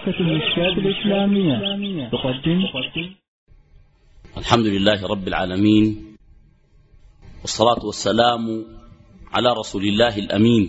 شبكة المشكات الإسلامية تقدم. الحمد لله رب العالمين، والصلاة والسلام على رسول الله الأمين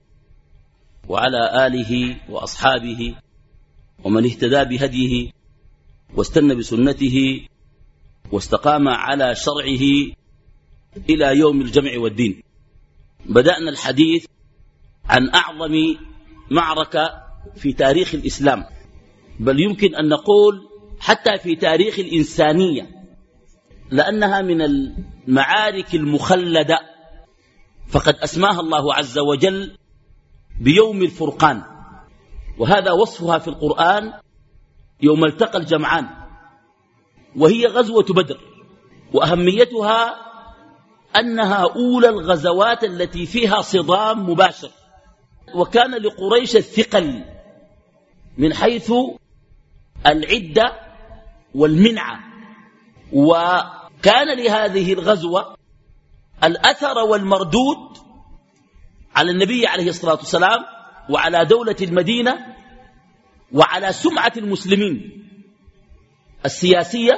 وعلى آله وأصحابه ومن اهتدى بهديه واستنى بسنته واستقام على شرعه إلى يوم الجمع والدين. بدأنا الحديث عن أعظم معركة في تاريخ الإسلام، بل يمكن أن نقول حتى في تاريخ الإنسانية، لأنها من المعارك المخلدة، فقد أسماها الله عز وجل بيوم الفرقان، وهذا وصفها في القرآن يوم التقى الجمعان، وهي غزوة بدر. وأهميتها أنها أولى الغزوات التي فيها صدام مباشر، وكان لقريش الثقل من حيث العدة والمنعة، وكان لهذه الغزوة الأثر والمردود على النبي عليه الصلاة والسلام وعلى دولة المدينة وعلى سمعة المسلمين السياسية.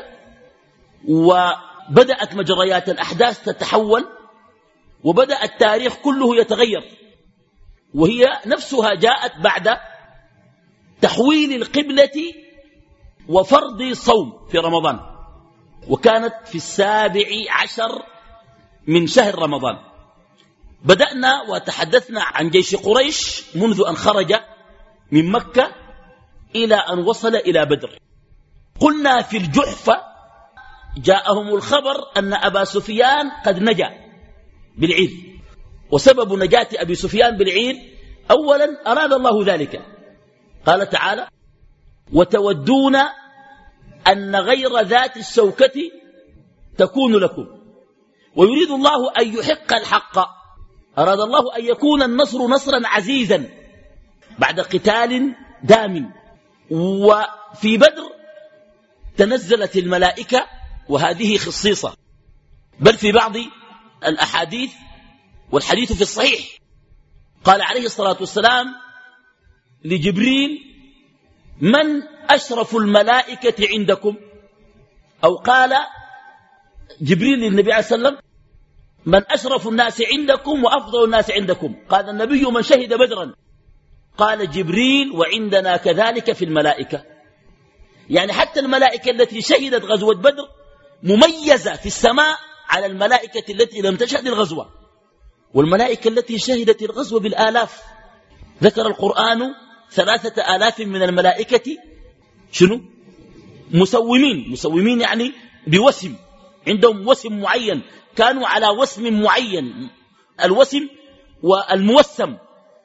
وبدأت مجريات الأحداث تتحول، وبدأ التاريخ كله يتغير، وهي نفسها جاءت بعد تحويل القبلة وفرض صوم في رمضان، وكانت في 17 من شهر رمضان. بدأنا وتحدثنا عن جيش قريش منذ أن خرج من مكة إلى أن وصل إلى بدر. قلنا في الجحفة جاءهم الخبر أن أبا سفيان قد نجا بالعير، وسبب نجاة أبي سفيان بالعير أولا أراد الله ذلك، قال تعالى: وتودون أن غير ذات الشوكة تكون لكم ويريد الله أن يحق الحق. أراد الله أن يكون النصر نصرا عزيزا بعد قتال دام. وفي بدر تنزلت الملائكة، وهذه خصيصة، بل في بعض الأحاديث والحديث في الصحيح قال عليه الصلاة والسلام لجبريل: من أشرف الملائكة عندكم؟ أو قال جبريل للنبي عليه الصلاة والسلام: من أشرف الناس عندكم وأفضل الناس عندكم؟ قال النبي: من شهد بدرا. قال جبريل: وعندنا كذلك في الملائكة. يعني حتى الملائكة التي شهدت غزوة بدر مميزة في السماء على الملائكة التي لم تشهد الغزوة، والملائكة التي شهدت الغزوة بالآلاف. ذكر القرآن 3000 من الملائكة شنو؟ مسومين يعني بوسم، عندهم وسم معين، كانوا على وسم معين، الوسم والموسم.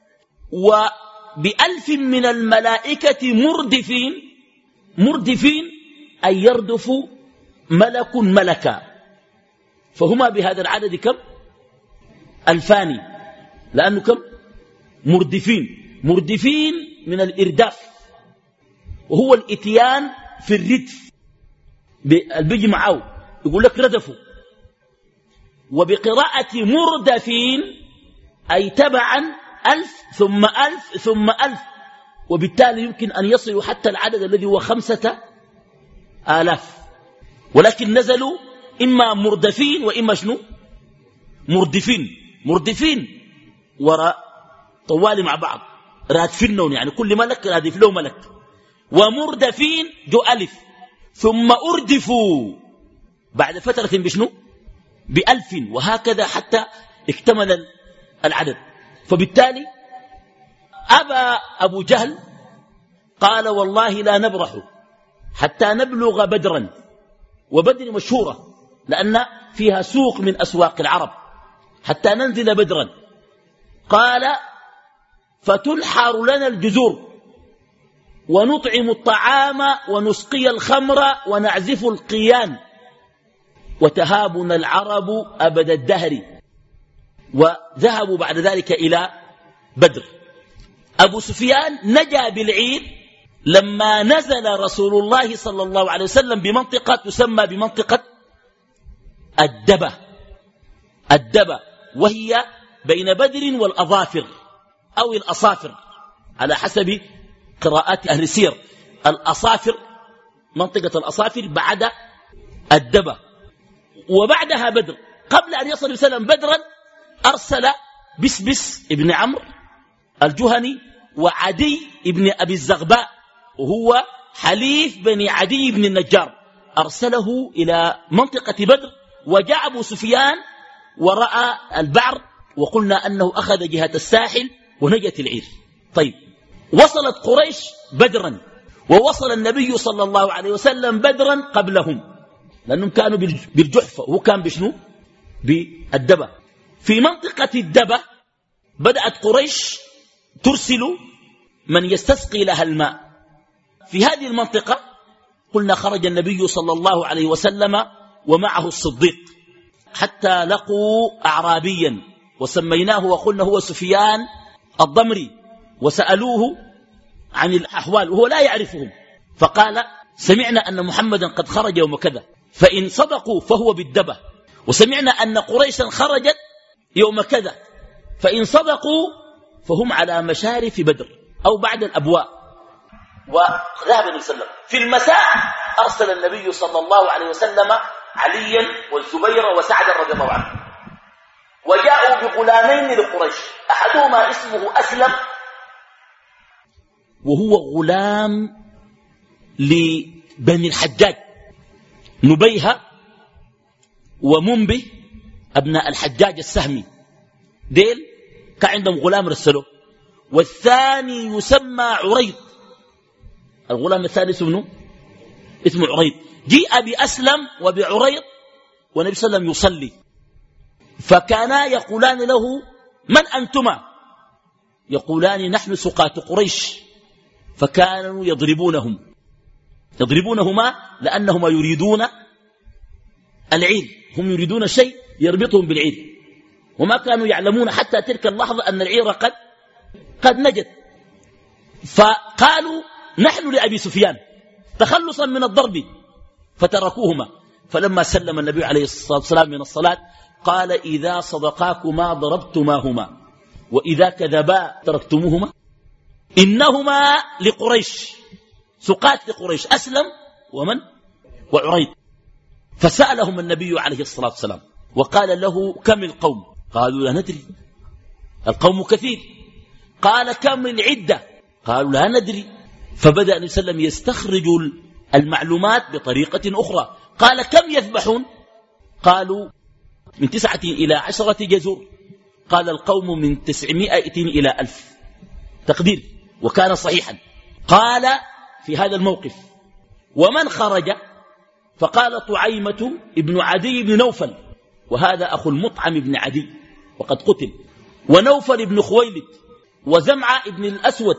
وب1000 من الملائكة مردفين أن يردف ملك ملكا، فهما بهذا العدد كم؟ 2000، لأنه كم؟ مردفين من الإرداف، وهو الإتيان في الردف، بيجي معه يقول لك ردفوا. وبقراءة مردفين أي تبعا 1000 ثم 1000 ثم 1000، وبالتالي يمكن أن يصلوا حتى العدد الذي هو 5000، ولكن نزلوا إما مردفين وإما شنو؟ مردفين وراء طوالي مع بعض، رادفينهم، يعني كل ملك رادف له ملك. ومردفين جو 1000، ثم أردفوا بعد فترة بشنو؟ ب1000، وهكذا حتى اكتمل العدد. فبالتالي أبو جهل قال: والله لا نبرح حتى نبلغ بدرا. وبدر مشهورة لأن فيها سوق من أسواق العرب، حتى ننزل بدرا. قال: فتنحر لنا الجزور ونطعم الطعام ونسقي الخمر ونعزف القيان وتهابنا العرب أبد الدهر. وذهبوا بعد ذلك إلى بدر. أبو سفيان نجا بالعير لما نزل رسول الله صلى الله عليه وسلم بمنطقة تسمى بمنطقة الدبة، وهي بين بدر والأظافر أو الأصافر على حسب قراءات أهل السير. الأصافر، منطقة الأصافر بعد الدبة، وبعدها بدر. قبل أن يصل وسلم بدرا أرسل بسبس ابن عمرو الجهني وعدي ابن أبي الزغباء، وهو حليف بني عدي بن النجار، أرسله إلى منطقة بدر. وجاء أبو سفيان ورأى البعر، وقلنا أنه أخذ جهة الساحل ونجت العير. طيب، وصلت قريش بدرا، ووصل النبي صلى الله عليه وسلم بدرا قبلهم، لأنهم كانوا بالجحفة وهو كان بشنو؟ بالدبة. في منطقة الدبة بدأت قريش ترسل من يستسقي لها الماء. في هذه المنطقة قلنا خرج النبي صلى الله عليه وسلم ومعه الصديق، حتى لقوا أعرابيا وسميناه وقلنا هو سفيان الضمري، وسألوه عن الأحوال وهو لا يعرفهم، فقال سمعنا أن محمدا قد خرج يوم كذا، فإن صدقوا فهو بالدبة، وسمعنا أن قريشا خرجت يوم كذا، فإن صدقوا فهم على مشارف بدر أو بعد الأبواء. وذهب النبي صلى الله عليه وسلم في المساء، أرسل النبي صلى الله عليه وسلم عليا والزبير وسعدا رضي الله عنه، وجاءوا بغلامين لقريش، أحدهما اسمه أسلم، وهو غلام لبني الحجاج، نبيهة ومنبه أبناء الحجاج السهمي، ديل كان عندهم غلام رسله. والثاني يسمى عريض، الغلام الثاني اسمه عريض. جيء بأسلم وبعريض والنبي صلى الله عليه وسلم يصلي، فكانا يقولان له من أنتما؟ يقولان نحن سقاة قريش، فكانوا يضربونهما لأنهما يريدون العير، هم يريدون شيء يربطهم بالعير، وما كانوا يعلمون حتى تلك اللحظة أن العير قد نجت. فقالوا نحن لأبي سفيان تخلصا من الضرب، فتركوهما. فلما سلم النبي عليه الصلاة والسلام من الصلاة قال إذا صدقاكما ضربتماهما وإذا كذبا تركتموهما، إنهما لقريش، سقات لقريش، أسلم وعريض. فسألهم النبي عليه الصلاة والسلام وقال له كم القوم؟ قالوا لا ندري، القوم كثير. قال كم العدة؟ قالوا لا ندري. فبدأ النبي صلى الله عليه وسلم يستخرج المعلومات بطريقة أخرى. قال كم يذبحون؟ قالوا من 9 إلى 10 جزور. قال القوم من 900 إلى 1000 تقدير، وكان صحيحا. قال في هذا الموقف ومن خرج؟ فقال طعيمة ابن عدي بن نوفل، وهذا أخو المطعم بن عدي وقد قتل، ونوفل بن خويلد، وزمعة ابن الأسود،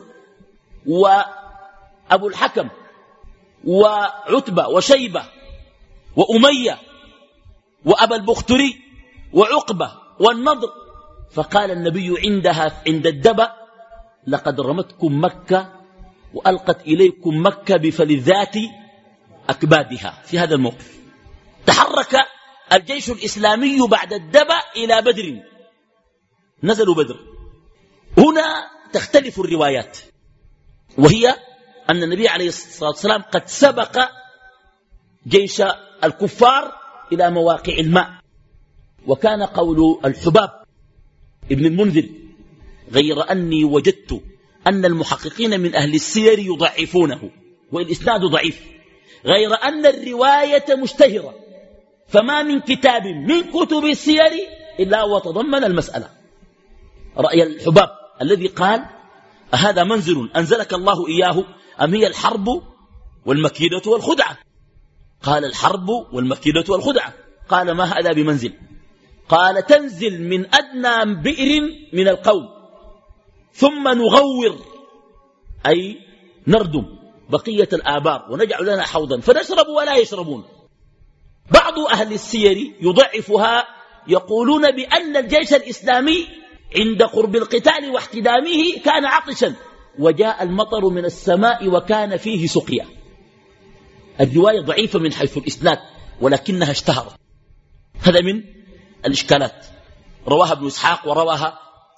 وأبو الحكم، وعتبة، وشيبة، وأمية، وأبا البختري، وعقبة، والنضر. فقال النبي عند الدبة لقد رمتكم مكة وألقت إليكم مكة بفلذات أكبادها. في هذا الموقف تحرك الجيش الإسلامي بعد الدبة إلى بدر، نزلوا بدر. هنا تختلف الروايات، وهي أن النبي عليه الصلاة والسلام قد سبق جيش الكفار إلى مواقع الماء. وكان قول الحباب ابن المنذر غير أني وجدت أن المحققين من أهل السير يضعفونه والإسناد ضعيف، غير أن الرواية مشتهرة، فما من كتاب من كتب السير إلا وتضمن المسألة. رأي الحباب الذي قال هذا منزل أنزلك الله إياه أم هي الحرب والمكيدة والخدعة؟ قال الحرب والمكيدة والخدعة. قال ما هذا بمنزل؟ قال تنزل من أدنى بئر من القوم ثم نغور، أي نردم بقية الآبار ونجعل لنا حوضا فنشرب ولا يشربون. بعض أهل السير يضعفها، يقولون بأن الجيش الإسلامي عند قرب القتال واحتدامه كان عطشا وجاء المطر من السماء وكان فيه سقيا. الرواية ضعيفة من حيث الإسناد ولكنها اشتهرت. هذا من الإشكالات. رواها ابن إسحاق ورواها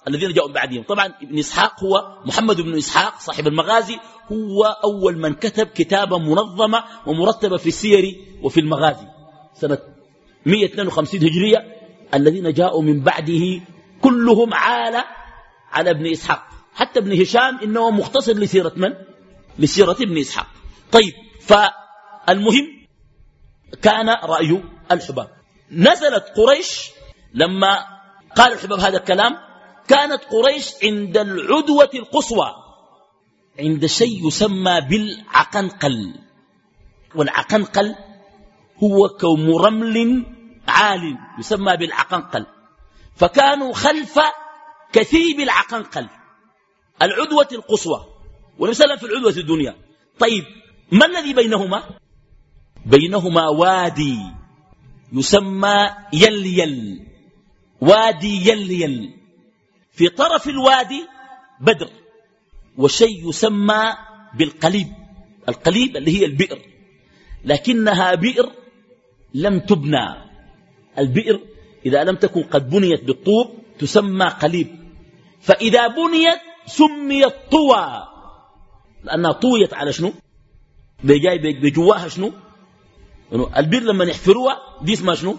الذين جاءوا بعدهم. طبعا ابن إسحاق هو محمد بن إسحاق صاحب المغازي، هو أول من كتب كتابا منظمة ومرتبة في السير وفي المغازي سنة 152 هجرية. الذين جاءوا من بعده كلهم على ابن إسحاق، حتى ابن هشام إنه مختصر لسيرة من؟ لسيرة ابن إسحاق. طيب، فالمهم كان رأي الحباب. نزلت قريش لما قال الحباب هذا الكلام، كانت قريش عند العدوة القصوى، عند شيء يسمى بالعقنقل. والعقنقل هو كوم رمل عال يسمى بالعقنقل، فكانوا خلف كثيب العقنقل العدوة القصوى، ونسلم في العدوة الدنيا. طيب، ما الذي بينهما؟ بينهما وادي يسمى يليل، وادي يليل. في طرف الوادي بدر، وشيء يسمى بالقليب، القليب اللي هي البئر، لكنها بئر لم تبنى. البئر إذا لم تكن قد بنيت بالطوب تسمى قليب، فإذا بنيت سميت طوى، لأنها طويت على شنو؟ بجاي بجواها شنو؟ البئر لما يحفروها دي اسمها شنو؟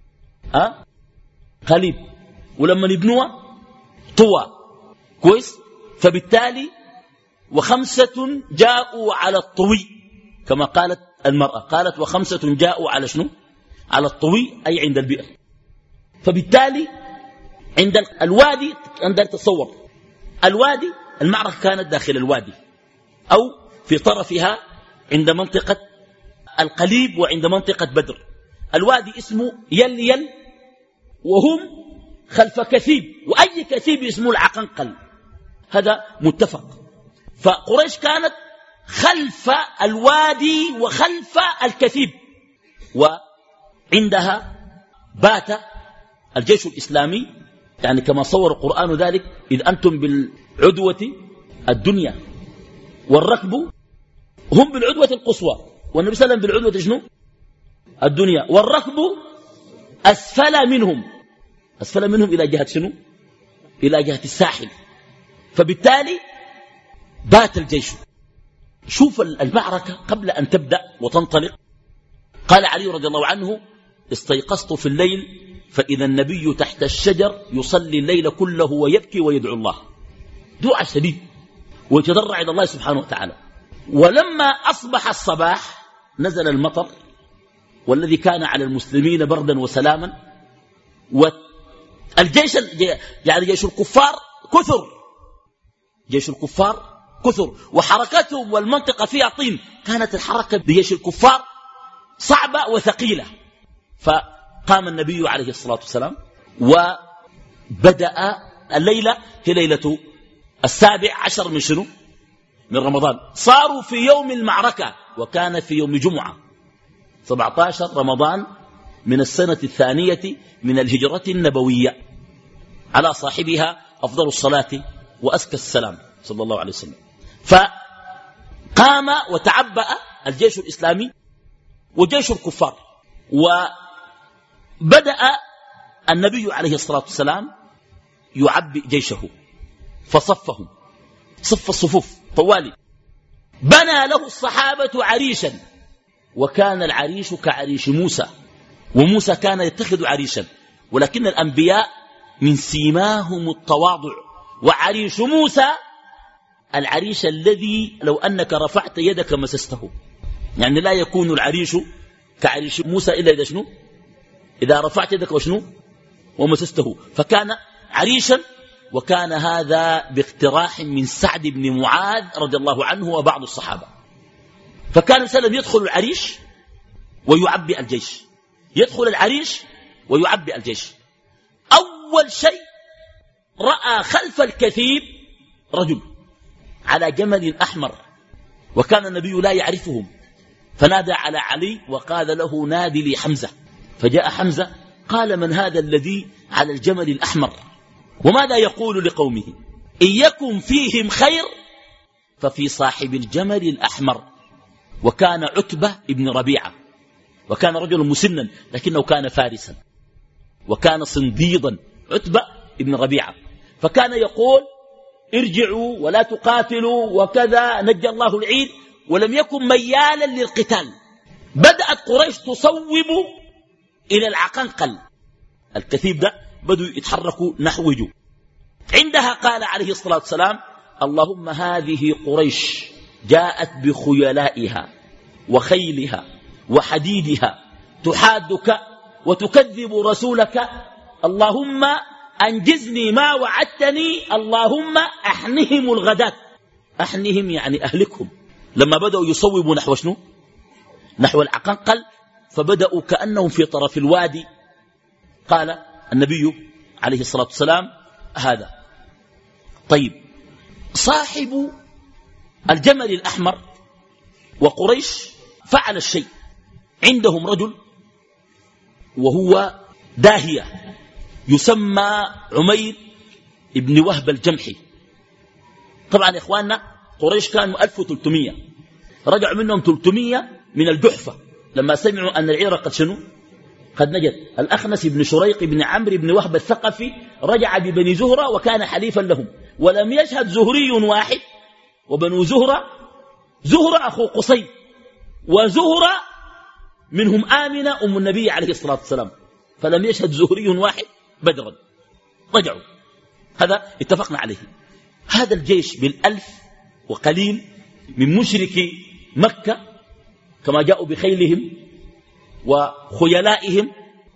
قليب، ولما يبنوها طوى. كويس؟ فبالتالي وخمسة جاءوا على الطوي، كما قالت المرأة، قالت وخمسة جاءوا على شنو؟ على الطوي، أي عند البئر. فبالتالي عند الوادي، عندك تصور الوادي، المعركة كانت داخل الوادي أو في طرفها عند منطقة القليب وعند منطقة بدر. الوادي اسمه يليل، وهم خلف كثيب، وأي كثيب اسمه العقنقل، هذا متفق. فقريش كانت خلف الوادي وخلف الكثيب، وعندها بات الجيش الإسلامي، يعني كما صور القرآن ذلك، إذ أنتم بالعدوة الدنيا والركب هم بالعدوة القصوى، والنبي صلى الله عليه وسلم بالعدوة شنو؟ الدنيا، والركب أسفل منهم، أسفل منهم إلى جهة شنو؟ إلى جهة الساحل. فبالتالي بات الجيش. شوف المعركة قبل أن تبدأ وتنطلق، قال علي رضي الله عنه: استيقظت في الليل فإذا النبي تحت الشجر يصلي الليل كله ويبكي ويدعو الله دعاء شديد ويتضرع إلى الله سبحانه وتعالى. ولما أصبح الصباح نزل المطر، والذي كان على المسلمين بردا وسلاما، والجيش يعني جيش الكفار كثر، جيش الكفار كثر، وحركتهم والمنطقة فيها طين، كانت الحركة بجيش الكفار صعبة وثقيلة. فقام النبي عليه الصلاة والسلام وبدأ الليلة، هي ليلة 17 من شنو؟ من رمضان. صاروا في يوم المعركة، وكان في يوم جمعة 17 رمضان من السنة الثانية من الهجرة النبوية، على صاحبها أفضل الصلاة وأزكى السلام صلى الله عليه وسلم. فقام وتعبأ الجيش الإسلامي وجيش الكفار، وبدأ النبي عليه الصلاة والسلام يعبئ جيشه، فصفهم، صف الصفوف طوالي. بنى له الصحابة عريشا، وكان العريش كعريش موسى، وموسى كان يتخذ عريشا، ولكن الأنبياء من سيماهم التواضع. وعريش موسى العريش الذي لو أنك رفعت يدك مسسته، يعني لا يكون العريش كعريش موسى إلا إذا شنو؟ إذا رفعت يدك وشنو؟ ومسسته. فكان عريشا، وكان هذا باقتراح من سعد بن معاذ رضي الله عنه وبعض الصحابة. فكان وسلم يدخل العريش ويعبئ الجيش، يدخل العريش ويعبئ الجيش. أول شيء رأى خلف الكثيب رجل على جمل أحمر، وكان النبي لا يعرفهم، فنادى على علي وقال له: نادي لي حمزة. فجاء حمزة قال: من هذا الذي على الجمل الأحمر؟ وماذا يقول لقومه؟ إن يكن فيهم خير ففي صاحب الجمل الأحمر. وكان عتبة ابن ربيعة، وكان رجل مسنا لكنه كان فارسا، وكان صنديدا، عتبة ابن ربيعة. فكان يقول ارجعوا ولا تقاتلوا وكذا نجى الله العيد، ولم يكن ميالا للقتال. بدأت قريش تصوب إلى العقنقل، الكثيب ده بدوا يتحركوا نحوه. عندها قال عليه الصلاة والسلام اللهم هذه قريش جاءت بخيلائها وخيلها وحديدها تحادك وتكذب رسولك، اللهم أنجزني ما وعدتني، اللهم أحنهم الغداة. أحنهم يعني أهلكهم. لما بدأوا يصوبوا نحو شنو؟ نحو العقنقل، فبدأوا كأنهم في طرف الوادي. قال النبي عليه الصلاة والسلام هذا. طيب، صاحب الجمل الأحمر وقريش فعل الشيء. عندهم رجل وهو داهية يسمى عمير ابن وهب الجمحي. طبعا يا إخواننا قريش كانوا 1300، رجعوا منهم 300 من الجحفة لما سمعوا أن العير قد شنو؟ قد نجت. الأخنس بن شريق بن عمرو بن وهب الثقفي رجع ببني زهرة وكان حليفا لهم، ولم يشهد زهري واحد. وبنو زهرة أخو قصي، وزهرة منهم آمنة أم النبي عليه الصلاة والسلام، فلم يشهد زهري واحد بدرا. رجعوا، هذا اتفقنا عليه. هذا الجيش بالألف وقليل من مشركي مكة كما جاءوا بخيلهم وخيلائهم،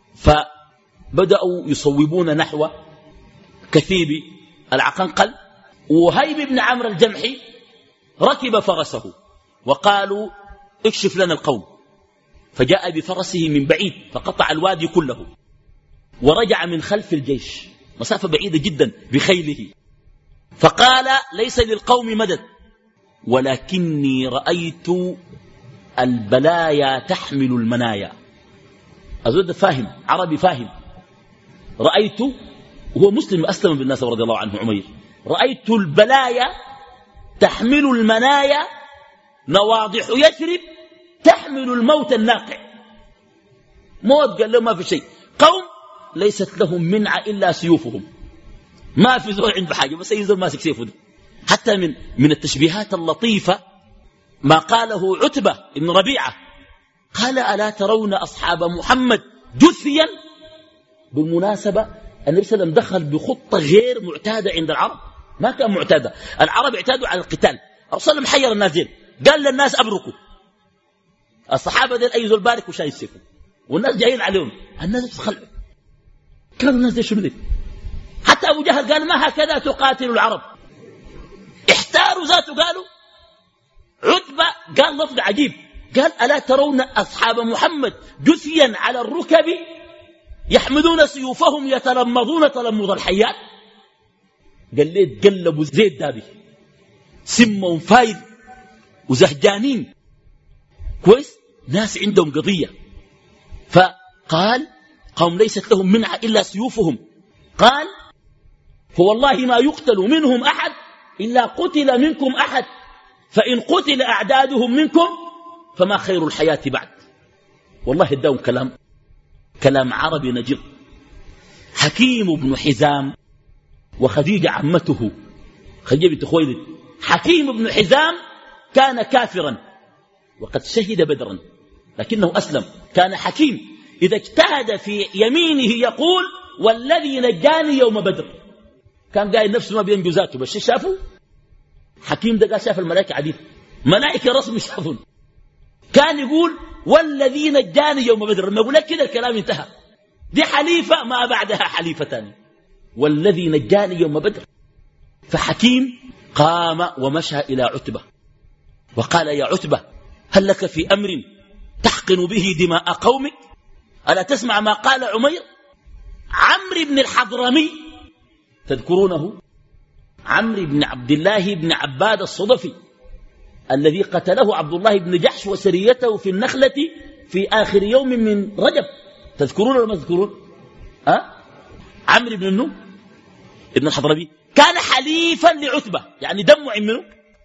فبدأوا يصوبون نحو كثيب العقنقل. وهيب بن عمرو الجمحي ركب فرسه وقالوا اكشف لنا القوم، فجاء بفرسه من بعيد فقطع الوادي كله ورجع من خلف الجيش مسافة بعيدة جدا بخيله، فقال ليس للقوم مدد ولكني رأيت البلايا تحمل المنايا. أزود فاهم، عربي فاهم. رأيت، وهو مسلم أسلم بالناس رضي الله عنه عمير، رأيت البلايا تحمل المنايا، نواضح يثرب تحمل الموت الناقع. موت قال له ما في شيء. قوم ليست لهم منع إلا سيوفهم، ما في زول عنده حاجة بس ينزل ماسك سيفه ده. حتى من التشبيهات اللطيفة ما قاله عتبة بن ربيعة، قال ألا ترون أصحاب محمد جثيا. بالمناسبة النبي صلى الله عليه وسلم دخل بخطة غير معتادة عند العرب، ما كان معتادة. العرب اعتادوا على القتال. الرسول صلى الله عليه وسلم حير الناس دين، قال للناس أبركوا. الصحابة دين أي زول بارك وشايل سيفه، والناس جايين عليهم، الناس بتخلعوا. كانوا الناس دي شنو دي؟ حتى أبو جهل قال ما هكذا تقاتل العرب. احتاروا ذاته، قالوا عتبة قال لفظ عجيب، قال ألا ترون أصحاب محمد جثيا على الركب يحملون سيوفهم يتلمضون تلمض الحيات. قال ليه تقلبوا زيت دابي سمهم فايد وزهجانين كويس، ناس عندهم قضية. فقال قوم ليست لهم منع إلا سيوفهم. قال فوالله ما يقتل منهم أحد إلا قتل منكم أحد، فإن قتل أعدادهم منكم فما خير الحياة بعد. والله اداهم كلام عربي نجيب. حكيم بن حزام وخديجة عمته خديجة بنت خويلد. حكيم بن حزام كان كافرا وقد شهد بدرا لكنه أسلم. كان حكيم إذا اجتهد في يمينه يقول والذي نجاني يوم بدر. كان قايل نفسه ما بينجو ذاته، بس شافوا حكيم ده قال شاف الملائكة عديد، ملائكة رسم شافون. كان يقول والذي نجاني يوم بدر. لما يقول لك كده الكلام انتهى، دي حليفة ما بعدها حليفة تاني، والذي نجاني يوم بدر. فحكيم قام ومشى إلى عتبة وقال يا عتبة هل لك في أمر تحقن به دماء قومك؟ ألا تسمع ما قال عمير؟ عمرو بن الحضرمي تذكرونه؟ عمرو بن عبد الله بن عباد الصدفي الذي قتله عبد الله بن جحش وسريته في النخلة في آخر يوم من رجب. تذكرون ولا ما تذكرون؟ عمرو بن النوم ابن الحضرمي كان حليفا لعتبة، يعني دمه منه.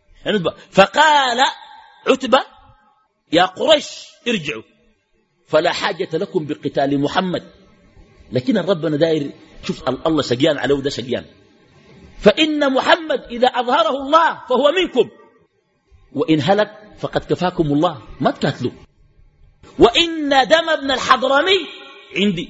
فقال عتبة يا قريش ارجعوا فلا حاجة لكم بقتال محمد. لكن الرب داير، شوف الله شقيان عليه، ده شقيان فإن محمد إذا أظهره الله فهو منكم، وإن هلك فقد كفاكم الله، ما تكاتلوا. وإن دم ابن الحضرمي عندي،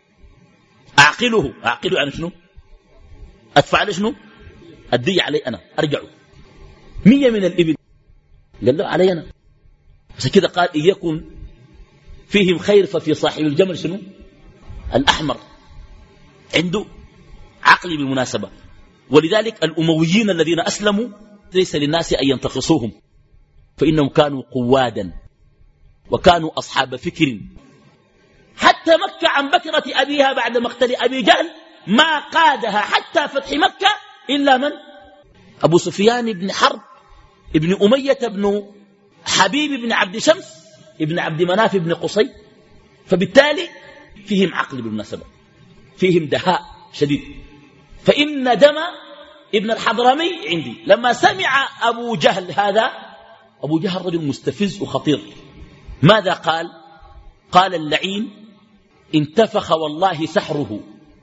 أعقله يعني شنو؟ أدفع له شنو؟ أدي علي أنا، أرجعه 100 من الإبل. قال له علي أنا. عشان كده قال إن يكن فيهم خير ففي صاحب الجمل شنو؟ الأحمر. عنده عقل بالمناسبة. ولذلك الأمويين الذين أسلموا ليس للناس أن ينتقصوهم، فإنهم كانوا قوادا وكانوا أصحاب فكر. حتى مكة عن بكرة أبيها بعد مقتل أبي جهل ما قادها حتى فتح مكة إلا من؟ أبو سفيان بن حرب ابن أمية بن حبيب بن عبد شمس ابن عبد مناف بن قصي. فبالتالي فيهم عقل بالمناسبة، فيهم دهاء شديد. فإن دم ابن الحضرمي عندي. لما سمع أبو جهل هذا، أبو جهل رجل مستفز وخطير، ماذا قال؟ قال اللعين انتفخ والله سحره،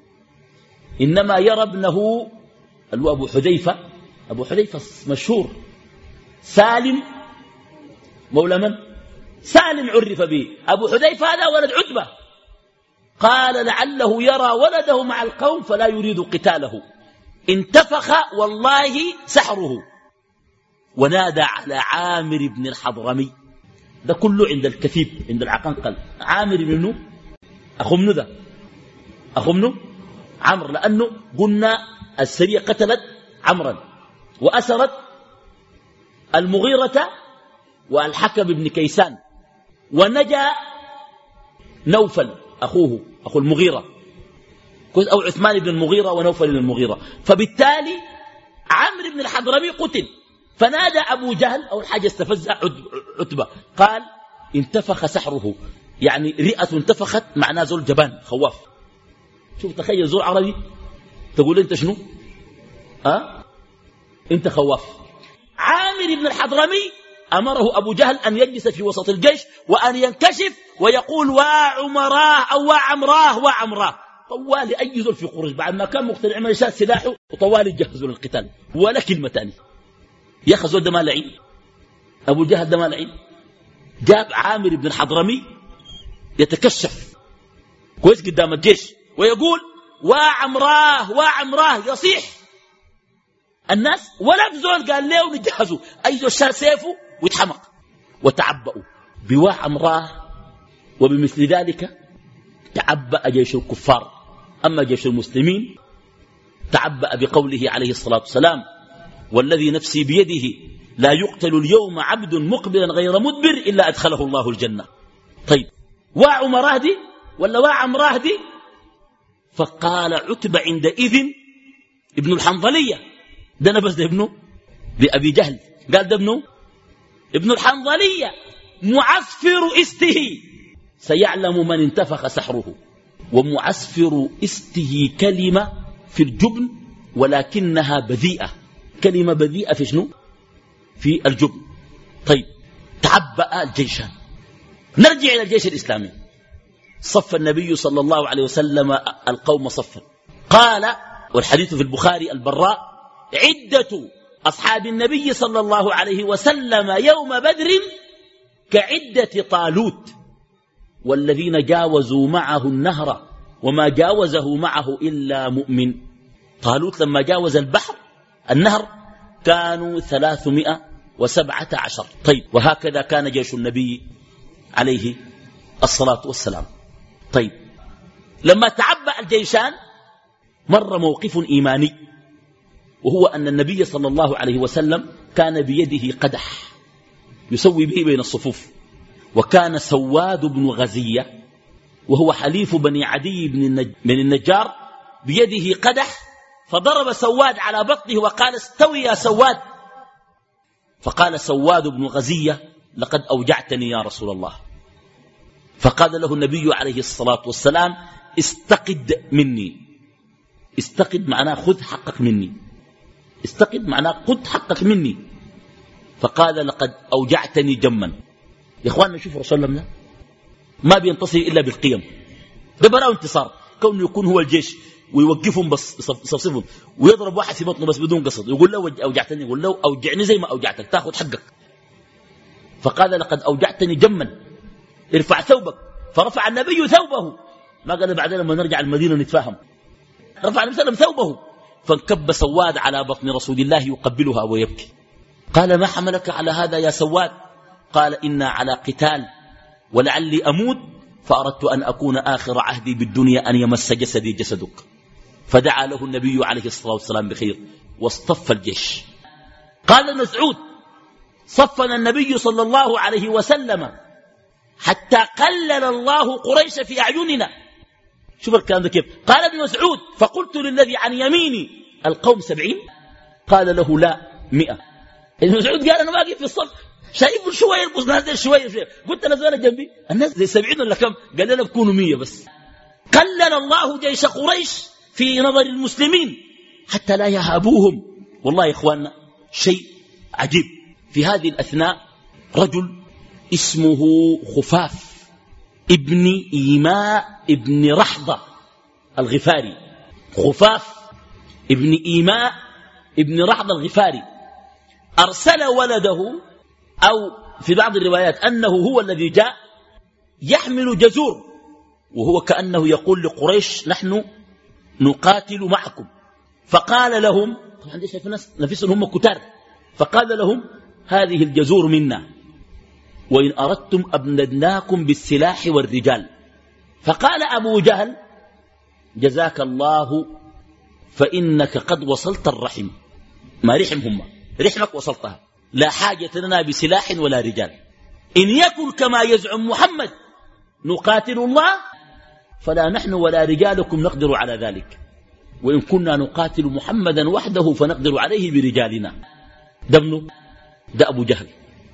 إنما يرى ابنه أبو حذيفة. أبو حذيفة مشهور، سالم مولى من؟ سالم عرف به. أبو حذيفة هذا ولد عتبة. قال لعله يرى ولده مع القوم فلا يريد قتاله. انتفخ والله سحره. ونادى على عامر بن الحضرمي. ده كله عند الكثيب، عند العقنقل. عامر بن أخو منه، ده أخو منه عمرو، لأنه قلنا السرية قتلت عمرا وأسرت المغيرة والحكم بن كيسان، ونجا نوفل أخوه أخو المغيرة، أو عثمان بن المغيرة ونوفل بن المغيرة. فبالتالي عمرو بن الحضرمي قتل. فنادى أبو جهل، أو الحاجة استفزها عتبة، قال انتفخ سحره، يعني رئة انتفخت معناه زول جبان خواف. شوف تخيل زول عربي تقول انت شنو؟ انت خواف. عامر بن الحضرمي أمره أبو جهل أن يجلس في وسط الجيش وأن ينكشف ويقول وعمراه أو وعمراه. طوالي أي زول في قريش بعد ما كان مقتنع مشات سلاحه وطوالي جهزوا للقتال ولا كلمة تانية. يا أخي زول ده ما لعين، أبو جهل ده ما لعين. جاب عامر بن الحضرمي يتكشف كويس قدام الجيش ويقول وعمراه يصيح الناس، ولا بزول قال له نجهزوا، أي زول شال سيفه ويتحمق. وتعبأوا بوعمراه، وبمثل ذلك تعبأ جيش الكفار. أما جيش المسلمين تعبأ بقوله عليه الصلاة والسلام والذي نفسي بيده لا يقتل اليوم عبد مقبلا غير مدبر إلا أدخله الله الجنة. طيب وعمراه دي ولا وعمراه دي؟ فقال عتبة عندئذ ابن الحنظلية، ده نبس ده ابنه لأبي جهل، قال ده ابنه ابن الحنظلية معسفر استه سيعلم من انتفخ سحره. ومعسفر استه كلمة في الجبن ولكنها بذيئة، كلمة بذيئة في شنو؟ في الجبن. طيب تعبأ الجيشان. نرجع إلى الجيش الإسلامي. صف النبي صلى الله عليه وسلم القوم صفا. قال، والحديث في البخاري، البراء عدة أصحاب النبي صلى الله عليه وسلم يوم بدر كعدة طالوت، والذين جاوزوا معه النهر وما جاوزه معه إلا مؤمن. طالوت لما جاوز النهر كانوا 317. طيب وهكذا كان جيش النبي عليه الصلاة والسلام. طيب لما تعبأ الجيشان مر موقف إيماني، وهو أن النبي صلى الله عليه وسلم كان بيده قدح يسوي به بين الصفوف، وكان سواد بن غزية وهو حليف بني عدي بن النجار بيده قدح، فضرب سواد على بطنه وقال استوي يا سواد. فقال سواد بن غزية لقد أوجعتني يا رسول الله. فقال له النبي عليه الصلاة والسلام استقد مني. استقد معناه خذ حقك مني، استقد معناه خذ حقك مني. فقال لقد أوجعتني جما. يا إخواننا شوفوا رسول الله ما بينتصر إلا بالقيم. ده براء انتصار، كونه يكون هو الجيش ويوقفهم بس يصفصفهم ويضرب واحد في بطنه بس بدون قصد، يقول له أوجعتني، يقول له أوجعني زي ما أوجعتك تأخذ حقك. فقال لقد أوجعتني جما ارفع ثوبك، فرفع النبي ثوبه، ما قال بعدين لما نرجع المدينة نتفاهم، رفع النبي صلى الله عليه وسلم ثوبه فانكب سواد على بطن رسول الله يقبلها ويبكي. قال ما حملك على هذا يا سواد؟ قال إنا على قتال ولعلي أموت فأردت أن أكون آخر عهدي بالدنيا أن يمس جسدي جسدك. فدعا له النبي عليه الصلاة والسلام بخير واصطف الجيش. قال مسعود صفنا النبي صلى الله عليه وسلم حتى قلل الله قريش في أعيننا. شوف الكلام ده كيف. قال ابن مسعود فقلت للذي عن يميني القوم 70؟ قال له لا 100. ابن مسعود قال أنا واقف في الصف شايفوا شوية يرقص ناس شوية. قلت أنا زوال جنبي الناس زي 70 ولا كم؟ قال لنا بكونوا 100 بس. قلل الله جيش قريش في نظر المسلمين حتى لا يهابوهم. والله يا إخواننا شيء عجيب. في هذه الأثناء رجل اسمه خفاف ابن إيماء ابن رحضة الغفاري. خفاف ابن إيماء ابن رحضة الغفاري أرسل ولده، أو في بعض الروايات أنه هو الذي جاء يحمل جزور، وهو كأنه يقول لقريش نحن نقاتل معكم. فقال لهم طبعا دي شايف الناس نفسهم هم كتار، فقال لهم هذه الجزور منا وإن أردتم أبندناكم بالسلاح والرجال. فقال أبو جهل جزاك الله فإنك قد وصلت الرحم. ما رحم رحمك وصلتها، لا حاجة لنا بسلاح ولا رجال. إن يكن كما يزعم محمد نقاتل الله فلا نحن ولا رجالكم نقدر على ذلك، وإن كنا نقاتل محمدا وحده فنقدر عليه برجالنا. ده أبو جهل.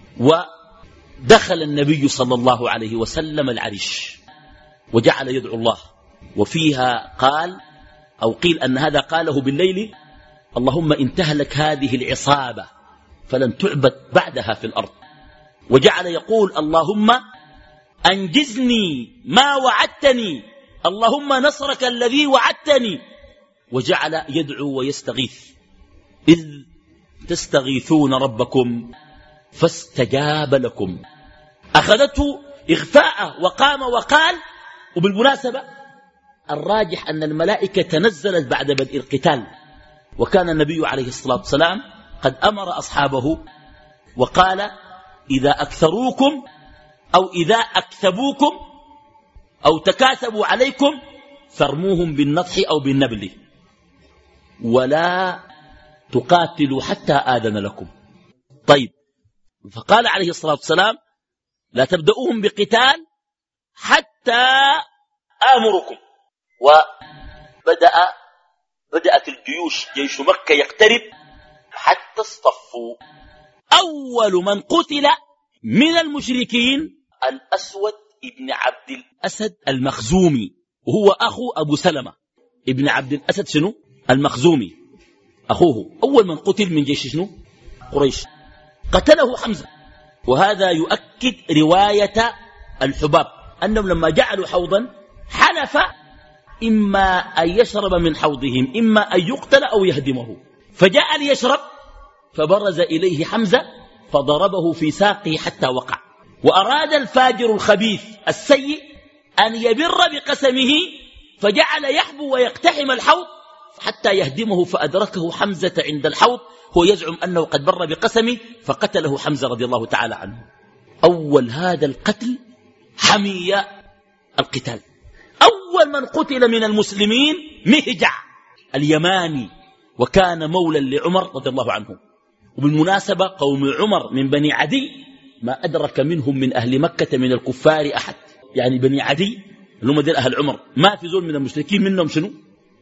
ودخل النبي صلى الله عليه وسلم العرش وجعل يدعو الله، وفيها قال أو قيل أن هذا قاله بالليل اللهم إن تهلك هذه العصابة فلن تعبد بعدها في الأرض. وجعل يقول اللهم أنجزني ما وعدتني، اللهم نصرك الذي وعدتني. وجعل يدعو ويستغيث إذ تستغيثون ربكم فاستجاب لكم. أخذته إغفاء وقام وقال. وبالمناسبة الراجح أن الملائكة تنزلت بعد بدء القتال، وكان النبي عليه الصلاة والسلام قد أمر أصحابه وقال إذا أكثروكم أو إذا أكثبوكم أو تكاثبوا عليكم فارموهم بالنطح أو بالنبل ولا تقاتلوا حتى آذن لكم. طيب، فقال عليه الصلاة والسلام لا تبدأوهم بقتال حتى آمركم. وبدأت الجيوش جيش مكة يقترب حتى اصطفوا. أول من قتل من المشركين الأسود ابن عبد الأسد المخزومي، وهو أخو أبو سلمة ابن عبد الأسد شنو المخزومي أخوه. أول من قتل من جيش شنو قريش قتله حمزة. وهذا يؤكد رواية الحباب أنهم لما جعلوا حوضا حلف إما أن يشرب من حوضهم إما أن يقتل أو يهدمه، فجاء ليشرب فبرز إليه حمزة فضربه في ساقه حتى وقع. وأراد الفاجر الخبيث السيء أن يبر بقسمه فجعل يحبو ويقتحم الحوض حتى يهدمه، فأدركه حمزة عند الحوض هو يزعم أنه قد بر بقسمه فقتله حمزة رضي الله تعالى عنه. أول هذا القتل حمي القتال. أول من قتل من المسلمين مهجع اليماني، وكان مولا لعمر رضي الله عنه. وبالمناسبة قوم عمر من بني عدي ما أدرك منهم من أهل مكة من الكفار أحد. يعني بني عدي اللي هم دين أهل عمر ما في زول من المشركين منهم شنو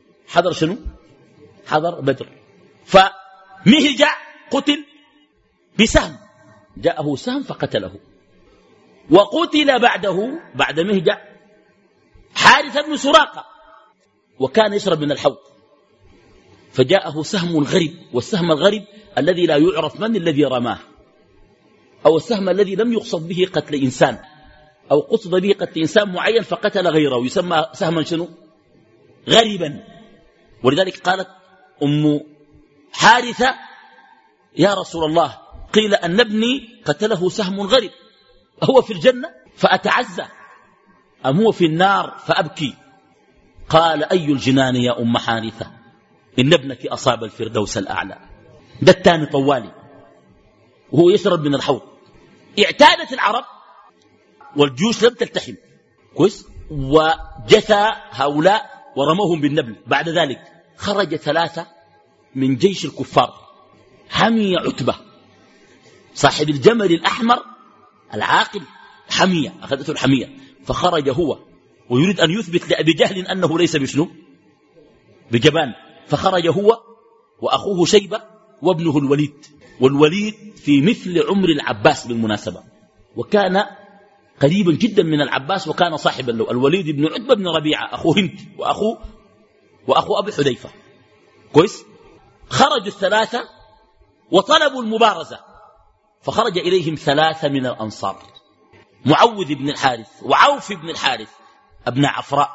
حضر بدر. فمهجع قتل بسهم، جاءه سهم فقتله. وقتل بعده بعد مهجع حارث بن سراقة، وكان يشرب من الحوض، فجاءه سهم الغرب. والسهم الغرب الذي لا يعرف من الذي رماه، أو السهم الذي لم يقصد به قتل إنسان أو قصد به قتل إنسان معين فقتل غيره، يسمى سهما شنو غربا. ولذلك قالت أم حارثة يا رسول الله قيل أن ابني قتله سهم غريب هو في الجنة فأتعزى أم هو في النار فأبكي؟ قال أي الجنان يا أم حارثة إن ابنك أصاب الفردوس الأعلى. ده التاني طوالي وهو يشرب من الحوض. اعتادت العرب والجيوش لم تلتحم كويس وجثى هؤلاء ورموهم بالنبل. بعد ذلك خرج 3 من جيش الكفار. حمي عتبة صاحب الجمل الأحمر العاقل حمية أخذته الحمية فخرج هو ويريد أن يثبت لأبي جهل أنه ليس بشنو بجبان. فخرج هو وأخوه شيبة وابنه الوليد. والوليد في مثل عمر العباس بالمناسبة وكان قريبا جدا من العباس وكان صاحبا له. الوليد بن عتبة بن ربيعة أخو هند وأخو أبي حذيفة كويس. خرجوا 3 وطلبوا المبارزة فخرج إليهم 3 من الأنصار معوذ بن الحارث وعوف بن الحارث ابن عفراء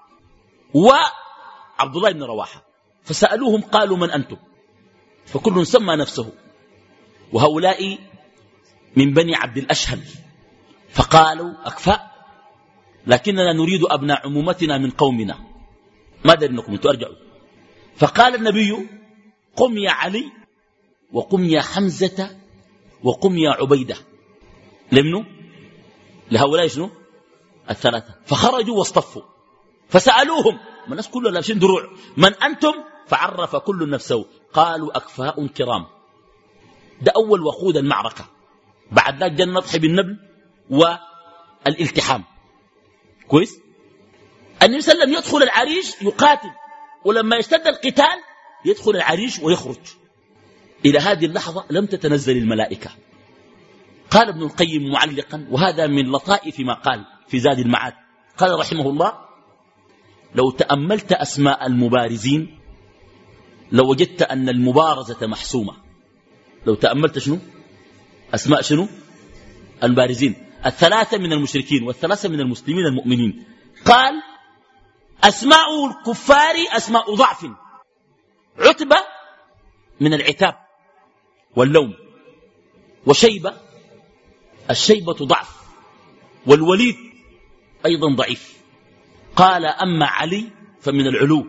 وعبد الله بن رواحة. فسألوهم قالوا من أنتم؟ فكل سمى نفسه وهؤلاء من بني عبد الأشهل. فقالوا أكفاء لكننا نريد أبناء عمومتنا من قومنا ما درنكم ترجعوا. فقال النبي قم يا علي وقم يا حمزة وقم يا عبيدة. لمنوا لهؤلاء شنو 3. فخرجوا واصطفوا فسألوهم من الناس كلها لابسين دروع من أنتم؟ فعرف كل نفسه قالوا أكفاء كرام. ده أول وخوذ المعركة. بعد ذلك جاء النضح بالنبل والالتحام كويس. النبي صلى الله عليه وسلم يدخل العريش يقاتل ولما يشتد القتال يدخل العريش ويخرج. إلى هذه اللحظة لم تتنزل الملائكة. قال ابن القيم معلقا وهذا من لطائف ما قال في زاد المعاد قال رحمه الله لو تأملت أسماء المبارزين لوجدت أن المبارزة محسومة. لو تأملت شنو أسماء شنو المبارزين 3 من المشركين و3 من المسلمين المؤمنين. قال أسماء الكفار أسماء ضعف. عتبة من العتاب واللوم وشيبة الشيبة ضعف والوليد أيضا ضعيف. قال أما علي فمن العلو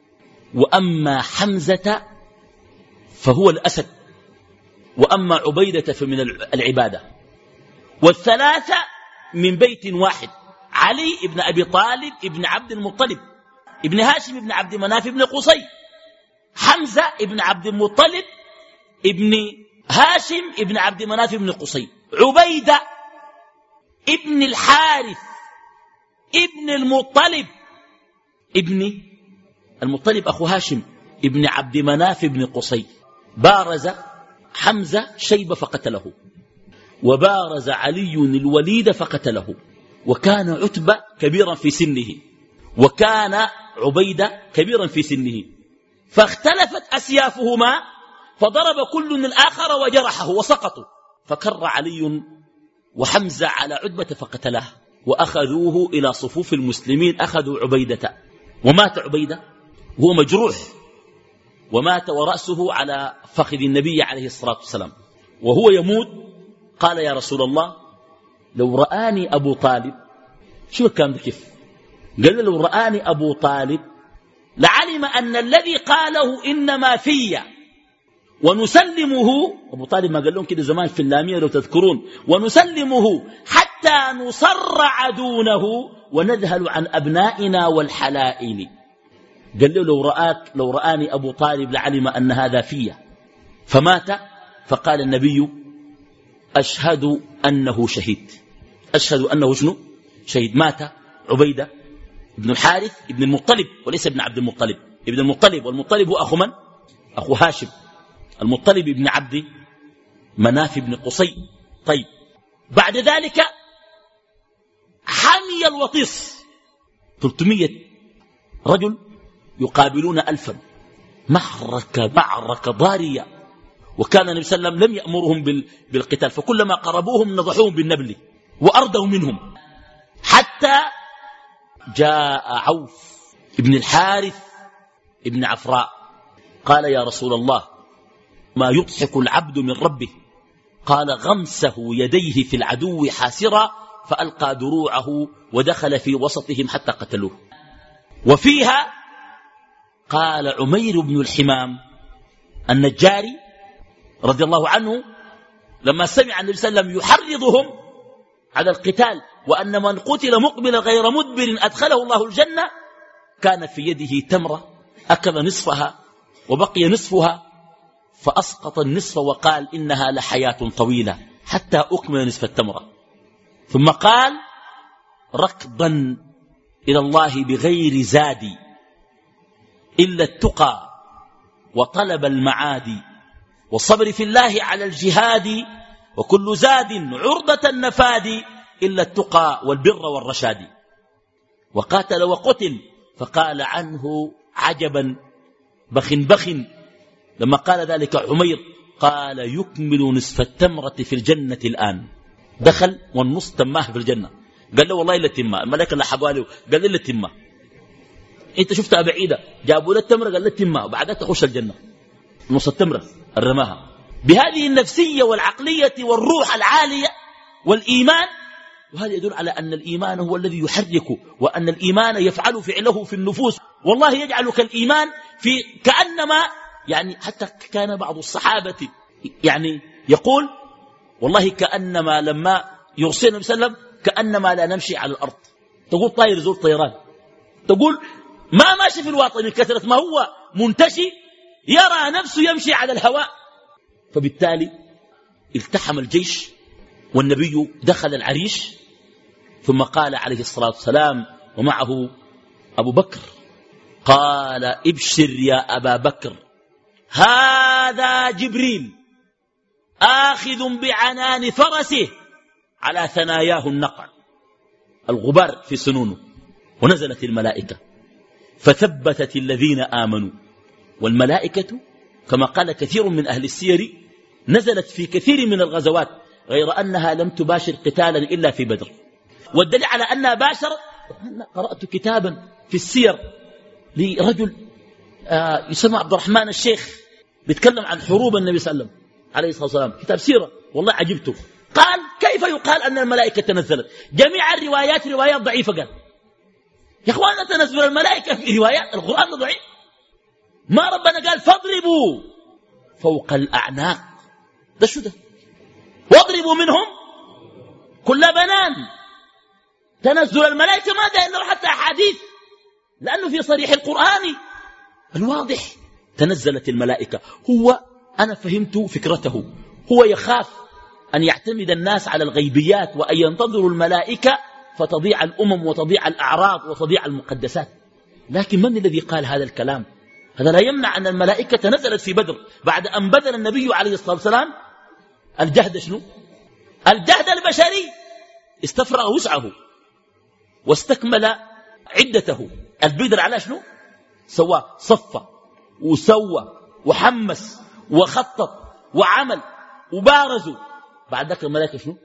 وأما حمزة فهو الأسد وأما عبيدة فمن العبادة. والثلاثة من بيت واحد علي ابن أبي طالب ابن عبد المطلب ابن هاشم ابن عبد مناف ابن قصي حمزة ابن عبد المطلب ابن هاشم ابن عبد مناف ابن قصي عبيدة ابن الحارث ابن المطلب ابن المطلب أخو هاشم ابن عبد مناف ابن قصي. بارز حمزة شيبة فقتله وبارز علي الوليد فقتله. وكان عتبة كبيرا في سنه وكان عبيدة كبيرا في سنه فاختلفت أسيافهما فضرب كل الآخر وجرحه وسقطوا. فكر علي وحمزة على عتبة فقتله وأخذوه إلى صفوف المسلمين. أخذوا عبيدة ومات عبيدة وهو مجروح ومات ورأسه على فخذ النبي عليه الصلاة والسلام. وهو يموت قال يا رسول الله لو رآني أبو طالب. شو الكلام ده كيف؟ قال له لو رآني أبو طالب لعلم أن الذي قاله إنما في ونسلمه. أبو طالب ما قال لهم كده زمان في اللامية لو تذكرون ونسلمه حتى نصرع دونه ونذهل عن أبنائنا والحلائل. قال له لو رآني أبو طالب لعلم أن هذا فيه. فمات. فقال النبي أشهد أنه شهيد. أشهد أنه شنو شهيد. مات عبيدة ابن الحارث ابن المطلب وليس ابن عبد المطلب. ابن المطلب والمطلب هو أخو من؟ أخو هاشم. المطلب ابن عبد مناف ابن قصي. طيب بعد ذلك حمي الوطيس 300 رجل يقابلون 1000. معركة ضارية. وكان النبي صلى الله عليه وسلم لم يأمرهم بالقتال فكلما قربوهم نضحوهم بالنبل وأردوا منهم حتى جاء عوف ابن الحارث ابن عفراء قال يا رسول الله ما يضحك العبد من ربه؟ قال غمسه يديه في العدو حاسرا فألقى دروعه ودخل في وسطهم حتى قتلوه. وفيها قال عمير بن الحمام النجاري رضي الله عنه لما سمع النبي صلى الله عليه وسلم يحرضهم على القتال وأن من قتل مقبلا غير مدبر أدخله الله الجنة، كان في يده تمرة أكل نصفها وبقي نصفها فأسقط النصف وقال إنها لحياة طويلة حتى أكمل نصف التمرة، ثم قال ركضا إلى الله بغير زاد إلا التقى وطلب المعادي والصبر في الله على الجهاد وكل زاد عرضة النفاد إلا التقى والبر والرشاد. وقاتل وقتل فقال عنه عجبا بخ لما قال ذلك عمير قال يكمل نصف التمرة في الجنة الآن. دخل والنص تماه في الجنة. قال له والله إلا تماه. الملائكة اللي حبوا له قال إلا تماه. انت شفتها بعيدة جابوا له التمرة قال له تماه وبعدها تخش الجنة نص التمرة الرماها. بهذه النفسية والعقلية والروح العالية والإيمان. وهذا يدل على أن الإيمان هو الذي يحرك وأن الإيمان يفعل فعله في النفوس. والله يجعلك الإيمان في كأنما يعني حتى كان بعض الصحابة يعني يقول والله كأنما لما يرسل النبي صلى الله عليه وسلم كأنما لا نمشي على الأرض. تقول طائر زول طيران. تقول ما ماشي في الواطن من كثرة ما هو منتشي يرى نفسه يمشي على الهواء. فبالتالي التحم الجيش والنبي دخل العريش ثم قال عليه الصلاة والسلام ومعه أبو بكر قال ابشر يا أبا بكر هذا جبريل آخذ بعنان فرسه على ثناياه النقع الغبار في سنونه. ونزلت الملائكة فثبتت الذين آمنوا. والملائكة كما قال كثير من أهل السير نزلت في كثير من الغزوات غير أنها لم تباشر قتالا إلا في بدر. والدليل على أنها باشر أنا قرأت كتابا في السير لرجل يسمى عبد الرحمن الشيخ بيتكلم عن حروب النبي صلى الله عليه وسلم عليه الصلاة والسلام كتاب سيرة والله عجبته. قال كيف يقال أن الملائكة تنزلت؟ جميع الروايات روايات ضعيفة. قال يا أخوانا تنزل الملائكة في روايات القرآن ضعيف. ما ربنا قال فاضربوا فوق الأعناق ده شو ده واضربوا منهم كل بنان. تنزل الملائكة ما ده إلا حتى أحاديث لأنه في صريح القرآن الواضح تنزلت الملائكة. هو أنا فهمت فكرته هو يخاف أن يعتمد الناس على الغيبيات وأن ينتظروا الملائكة فتضيع الأمم وتضيع الأعراض وتضيع المقدسات. لكن من الذي قال هذا الكلام؟ هذا لا يمنع أن الملائكة نزلت في بدر بعد أن بذل النبي عليه الصلاة والسلام الجهد شنو؟ الجهد البشري استفرغ وسعه واستكمل عدته. البدر على شنو؟ سوى صفى وسوى وحمس وخطط وعمل وبارزوا. بعد ذلك الملائكة شنو؟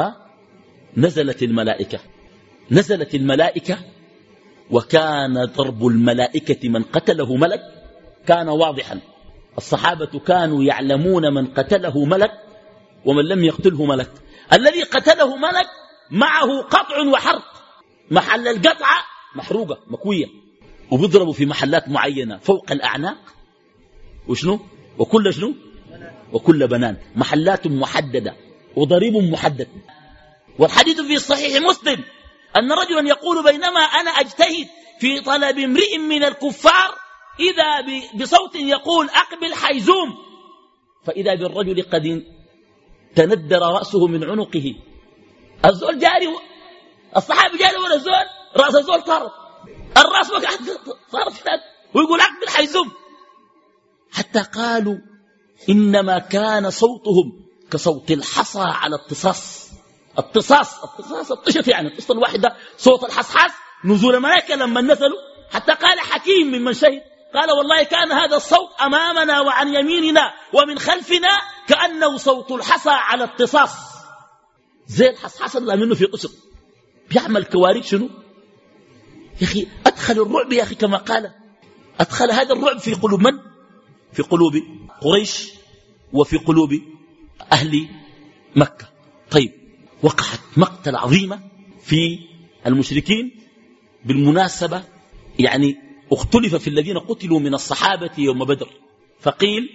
نزلت الملائكة وكان ضرب الملائكة من قتله ملك كان واضحا. الصحابة كانوا يعلمون من قتله ملك ومن لم يقتله ملك. الذي قتله ملك معه قطع وحرق. محل القطعة محروقة مكوية وبيضربوا في محلات معينة فوق الأعناق وشنو وكل شنو وكل بنان. محلات محددة وضريب محدد. والحديث في صحيح مسلم أن رجلا يقول بينما أنا أجتهد في طلب امرئ من الكفار إذا بصوت يقول أقبل حيزوم فإذا بالرجل قد تندر رأسه من عنقه. الزول جاري الصحابي جاري ولا الزول رأس الزول طارت الرأس صارت فلات ويقول أقبل حيزوم حتى قالوا إنما كان صوتهم كصوت الحصى على الطصاص. الطشت يعني القصة الواحدة صوت الحصحاص. نزول الملائكة لما نزلوا حتى قال حكيم ممن شهد قال والله كان هذا الصوت أمامنا وعن يميننا ومن خلفنا كأنه صوت الحصى على الطصاص. زي الحصحاص اللي منه في قصر بيعمل كوارث شنو يا أخي. أدخل الرعب يا أخي كما قال أدخل هذا الرعب في قلوب من؟ في قلوب قريش وفي قلوب أهل مكة. طيب، وقعت مقتل عظيمة في المشركين. بالمناسبة يعني اختلف في الذين قتلوا من الصحابة يوم بدر، فقيل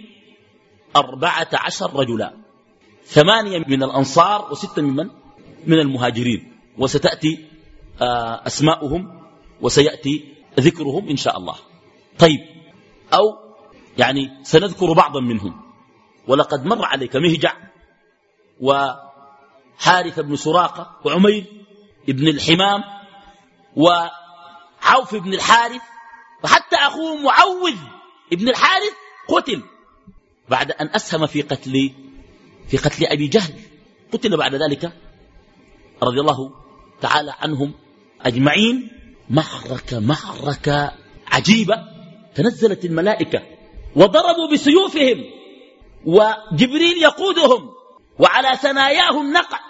14 رجلا، 8 من الأنصار و6 من المهاجرين، وستأتي أسماؤهم وسيأتي ذكرهم إن شاء الله. طيب، أو يعني سنذكر بعضا منهم. ولقد مر عليك مهجع وحارث بن سراقة وعمير بن الحمام وعوف بن الحارث، وحتى أخوه معوذ بن الحارث قتل بعد أن أسهم في قتل أبي جهل، قتل بعد ذلك رضي الله تعالى عنهم أجمعين. معركة عجيبة. تنزلت الملائكة وضربوا بسيوفهم وجبريل يقودهم وعلى ثناياهم نقع.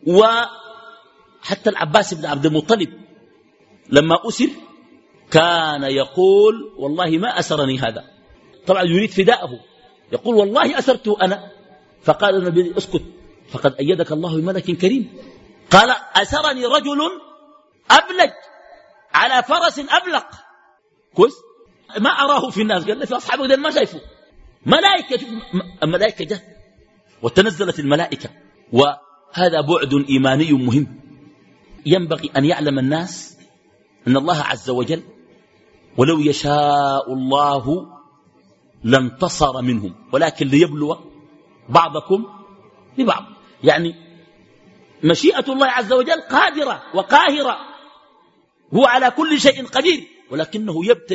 وحتى العباس بن عبد المطلب لما أسر كان يقول والله ما أسرني هذا، طبعا يريد فداءه، يقول والله أسرته أنا. فقال النبي اسكت فقد أيدك الله بملك كريم. قال أسرني رجل أبلج على فرس أبلق، كويس ما أراه في الناس، قال لي في أصحابه قال ما شايفه ملائكة جه وتنزلت الملائكة. وهذا بعد إيماني مهم. ينبغي أن يعلم الناس أن الله عز وجل ولو يشاء الله لانتصر منهم، ولكن ليبلو بعضكم ببعض. يعني مشيئة الله عز وجل قادرة وقاهرة، هو على كل شيء قدير، ولكنه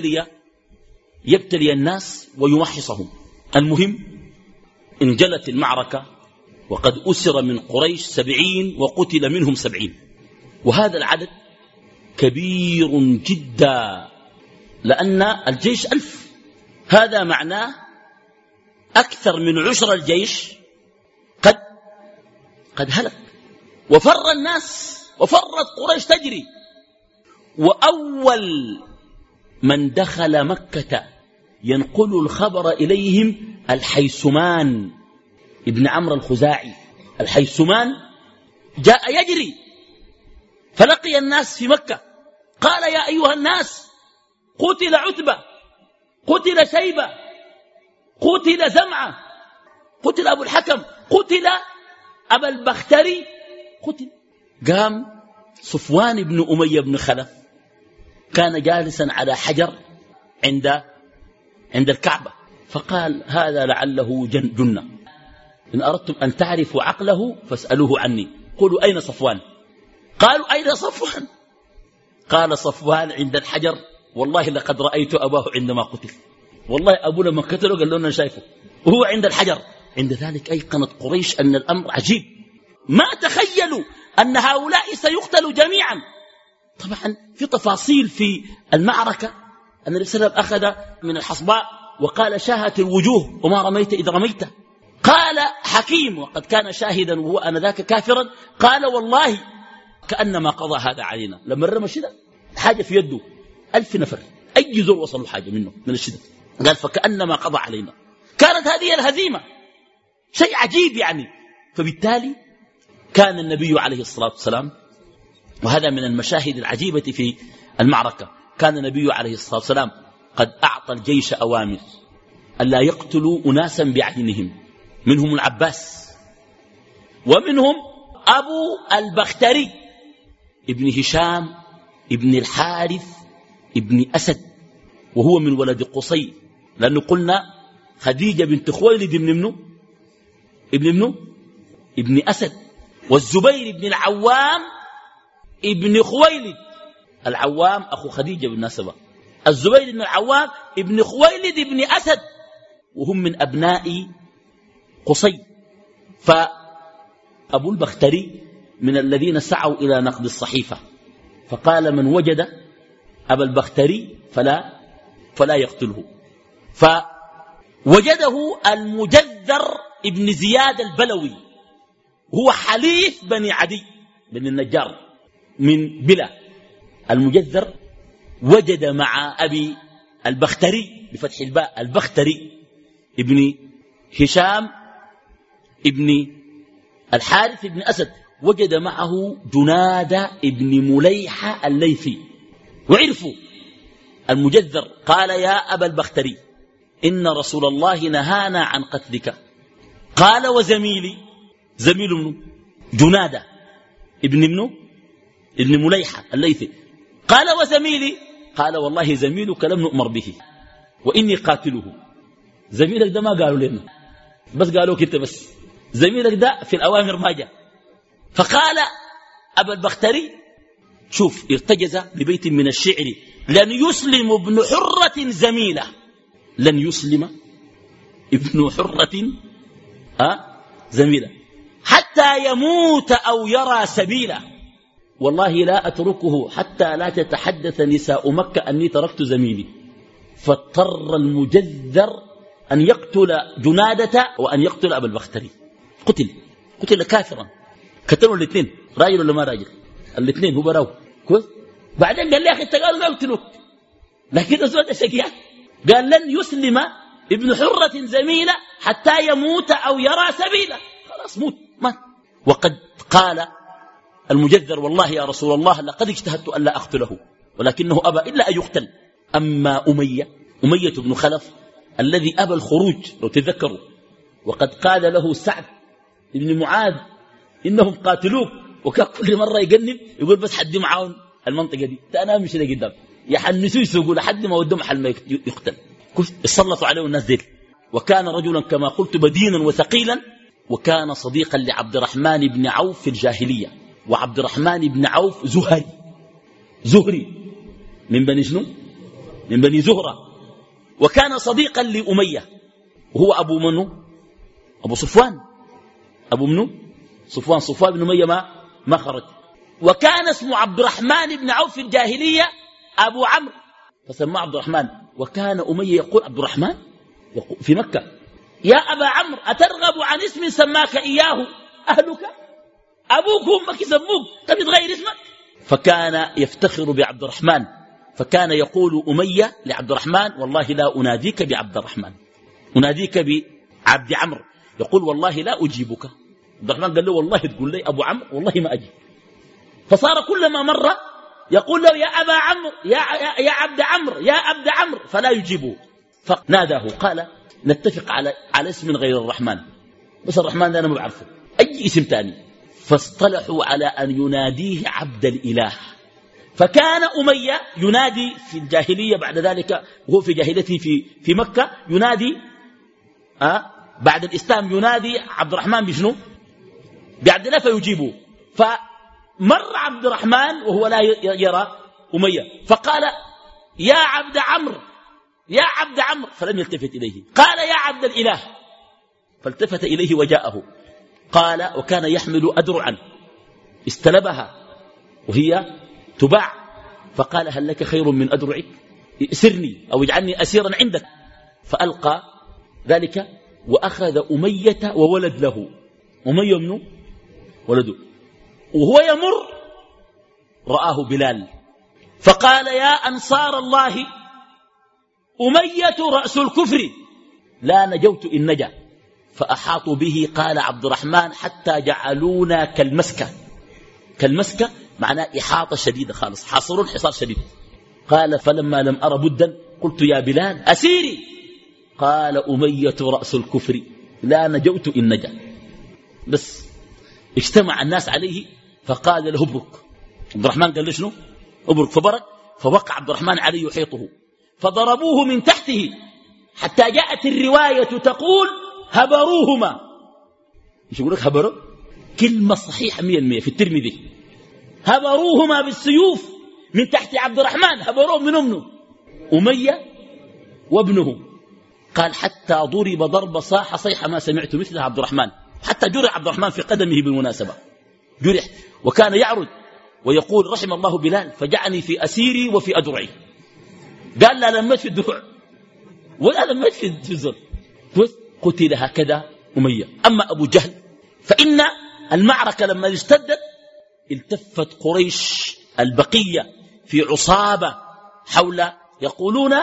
يبتلي الناس ويمحصهم. المهم انجلت المعركة وقد أسر من قريش 70 وقتل منهم 70، وهذا العدد كبير جدا لأن الجيش 1000. هذا معناه أكثر من عشر الجيش قد هلك، وفر الناس وفرت قريش تجري. وأول من دخل مكة ينقل الخبر إليهم الحيثمان ابن عمرو الخزاعي. الحيثمان جاء يجري فلقي الناس في مكة، قال يا أيها الناس قتل عتبة، قتل شيبة، قتل زمعة، قتل أبو الحكم، قتل أبا البختري، قتل. قام صفوان بن أمية بن خلف كان جالسا على حجر عند الكعبة، فقال هذا لعله جنة، إن أردتم أن تعرفوا عقله فاسألوه عني. قولوا أين صفوان؟ قالوا أين صفوان؟ قال صفوان عند الحجر، والله لقد رأيت أباه عندما قتل، والله أبوه لما قتله قال له أنا شايفه وهو عند الحجر. عند ذلك أيقنت قريش أن الأمر عجيب، ما تخيلوا أن هؤلاء سيقتلوا جميعا. طبعا في تفاصيل في المعركة. النبي صلى الله عليه وسلم أخذ من الحصباء وقال شاهت الوجوه وما رميت إذ رميت. قال حكيم وقد كان شاهدا وهو آنذاك كافرا، قال والله كأنما قضى هذا علينا. لما رمى الشدة حاجة في يده 1000 نفر، أي زول وصلوا حاجة منه من الشدة، قال فكأنما قضى علينا. كانت هذه الهزيمة شيء عجيب يعني. فبالتالي كان النبي عليه الصلاة والسلام، وهذا من المشاهد العجيبة في المعركة، كان النبي عليه الصلاة والسلام قد أعطى الجيش أوامر ألا يقتلوا أناسا بعينهم، منهم العباس ومنهم أبو البختري ابن هشام ابن الحارث ابن أسد، وهو من ولد قصي، لأنه قلنا خديجة بنت خويلد ابن أسد، والزبير بن العوام ابن خويلد. العوام أخو خديجة بالنسبة، الزبير بن العوام ابن خويلد ابن أسد، وهم من أبناء قصي. فأبو البختري من الذين سعوا إلى نقض الصحيفة، فقال من وجد أبا البختري فلا يقتله. فوجده المجذر ابن زياد البلوي، هو حليف بني عدي بن النجار من بلا. المجذر وجد مع أبي البختري بفتح الباء، البختري ابن هشام ابن الحارث ابن أسد، وجد معه جنادة ابن مليحة الليثي، وعرفوا. المجذر قال يا أبا البختري إن رسول الله نهانا عن قتلك. قال وزميلي، زميل منه جنادة ابن مليحة الليثي. قال وزميلي، قال والله زميلك لم نؤمر به وإني قاتله. زميلك ده ما قالوا لنا، بس قالوا كنت بس، زميلك ده في الأوامر ما جاء. فقال أبا البختري شوف ارتجز ببيت من الشعر: لن يسلم ابن حرة زميلة، لن يسلم ابن حرة زميلة حتى يموت أو يرى سبيلا، والله لا أتركه حتى لا تتحدث نساء مكة أني تركت زميلي. فاضطر المجذر أن يقتل جنادة وأن يقتل أبا البختري. قتل كافرا، قتلوا الاثنين، راجل ولا ما راجل؟ الاثنين هو براو كويس. بعدين قال لي أخي انت قالوا ما يقتلوك، لكن أزود شقيان قال لن يسلم ابن حرة زميلة حتى يموت أو يرى سبيلا، خلاص مات. وقد قال المجذر والله يا رسول الله لقد اجتهدت ألا أقتله ولكنه أبى إلا أن يقتل. أما أمية بن خلف الذي أبى الخروج لو تذكروا، وقد قال له سعد بن معاذ إنهم قاتلوك، وكان كل مرة يقنب يقول بس حد معاون المنطقة دي، أنا مش اللي قدام يحنسوا يسوقوا لحد ما ودوا محل ما يقتل. يسلطوا عليه الناس ديل. وكان رجلا كما قلت بدينا وثقيلا، وكان صديقا لعبد الرحمن بن عوف في الجاهلية. وعبد الرحمن بن عوف زهري من بني شنو؟ من بني زهرة. وكان صديقا لأمية، وهو أبو منو؟ أبو صفوان. أبو منو؟ صفوان بن أمية ما خرج. وكان اسمه عبد الرحمن بن عوف في الجاهلية أبو عمرو، فسماه عبد الرحمن. وكان أمية يقول عبد الرحمن في مكة: يا أبا عمرو أترغب عن اسم سماك إياه أهلك؟ أبوك وأمك يسموك طب يتغير اسمك؟ فكان يفتخر بعبد الرحمن، فكان يقول أمية لعبد الرحمن: والله لا أناديك بعبد الرحمن، أناديك بعبد عمرو. يقول والله لا أجيبك. عبد الرحمن قال له والله تقول لي أبو عمرو والله ما أجيب. فصار كلما مر يقول له يا أبا عمرو يا عبد عمرو يا عبد عمرو، فلا يجيبه. فناداه قال: نتفق على اسم غير الرحمن، بس الرحمن ده أنا ما بعرفه، أي اسم تاني. فاصطلحوا على أن يناديه عبد الإله. فكان أمية ينادي في الجاهلية بعد ذلك، وهو في جاهليته في مكة ينادي بعد الإسلام ينادي عبد الرحمن بشنو؟ بعبد الله فيجيبه. فمر عبد الرحمن وهو لا يرى أمية، فقال: يا عبد عمرو يا عبد عمرو، فلم يلتفت إليه. قال: يا عبد الإله، فالتفت إليه وجاءه. قال: وكان يحمل أدرعا استلبها وهي تباع، فقال: هل لك خير من أدرعك؟ اسرني أو اجعلني أسيرا عندك. فألقى ذلك وأخذ أمية وولد له. أمية منه ولده. وهو يمر رآه بلال فقال: يا أنصار الله، أمية رأس الكفر، لا نجوت إن نجا. فأحاطوا به. قال عبد الرحمن: حتى جعلونا كالمسكة معناه إحاطة شديدة خالص، حاصرون حصار شديد. قال: فلما لم أر بدا قلت: يا بلال أسيري. قال: أمية رأس الكفر، لا نجوت إن نجا. بس اجتمع الناس عليه فقال له: ابرك. عبد الرحمن قال له: شنو؟ ابرك. فبرك، فوقع عبد الرحمن عليه يحيطه، فضربوه من تحته حتى جاءت الرواية تقول: هبروهما. ايش يقول لك هبروا؟ كلمة صحيحة 100% في الترمذي. هبروهما بالسيوف من تحت عبد الرحمن، هبروه من أمه أمية وابنه. قال: حتى ضرب ضرب صاح صيحة ما سمعت مثلها عبد الرحمن. حتى جرح عبد الرحمن في قدمه بالمناسبة، جرح. وكان يعرض ويقول: رحم الله بلال فجعني في أسيري وفي أدرعي. قال: لا لمت في الدروع ولا لمت في الزر. قتل هكذا أمية. أما أبو جهل فإن المعركة لما اشتدت التفت قريش البقية في عصابة حول، يقولون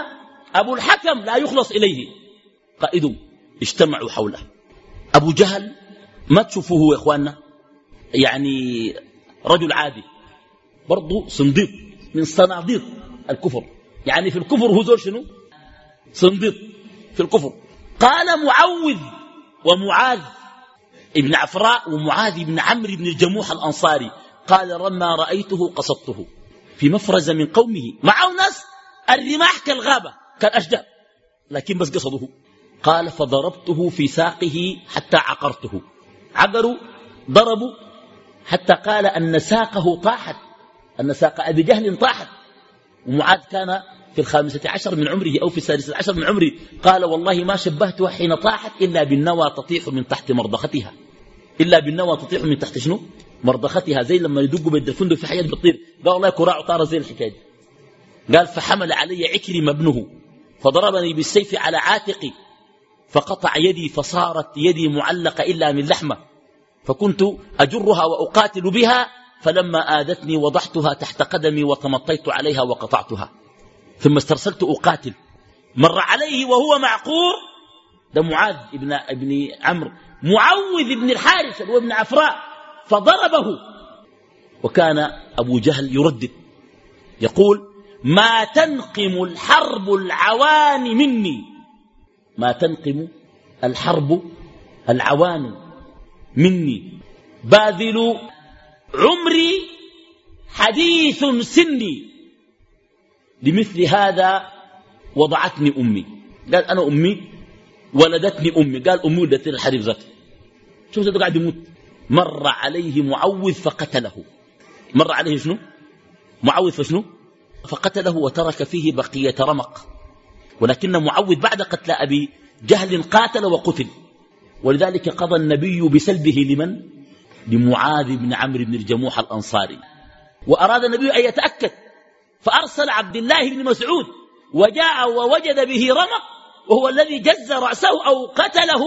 أبو الحكم لا يخلص إليه. قائدهم اجتمعوا حوله. أبو جهل ما تشوفوه يا إخواننا يعني رجل عادي، برضو صنديق من صناديق الكفر، يعني في الكفر هو زول شنو؟ صنديق في الكفر. قال معوذ ومعاذ ابن عفراء ومعاذ بن عمرو بن الجموح الأنصاري، قال لما رأيته قصدته في مفرز من قومه، معه ناس الرماح كالغابة كالأشجار، لكن بس قصده. قال فضربته في ساقه حتى عقرته، عقروا ضربوا حتى قال أن ساقه طاحت، أن ساق أبي جهل طاحت. ومعاذ كان في 15 من عمره أو في 16 من عمره، قال والله ما شبهتها حين طاحت إلا بالنوى تطيح من تحت مرضختها، إلا بالنوى تطيح من تحت شنو؟ مرضختها، زي لما يدقوا بيد الفندق في حاجات بتطير. قال والله كراع طار زي الحكاية. قال فحمل علي عكرم ابنه فضربني بالسيف على عاتقي فقطع يدي، فصارت يدي معلقة إلا من لحمة، فكنت أجرها وأقاتل بها، فلما آذتني وضعتها تحت قدمي وتمطيت عليها وقطعتها، ثم استرسلت أقاتل. مر عليه وهو معقور، ده معاذ ابن عمرو، معوذ ابن الحارث هو ابن عفراء، فضربه. وكان أبو جهل يردد يقول ما تنقم الحرب العوان مني، ما تنقم الحرب العوان مني، باذل عمري حديث سني، لمثل هذا وضعتني أمي. قال أنا أمي ولدتني أمي، قال أمي ولدتني الحريف ذاته. شوف ذاته قاعد يموت. مر عليه معوذ فقتله. مر عليه شنو؟ معوذ فشنو؟ فقتله وترك فيه بقية رمق. ولكن معوذ بعد قتل أبي جهل قاتل وقتل، ولذلك قضى النبي بسلبه لمن؟ لمعاذ بن عمرو بن الجموح الأنصاري. وأراد النبي أن يتأكد، فأرسل عبد الله بن مسعود وجاء ووجد به رمق، وهو الذي جز رأسه أو قتله،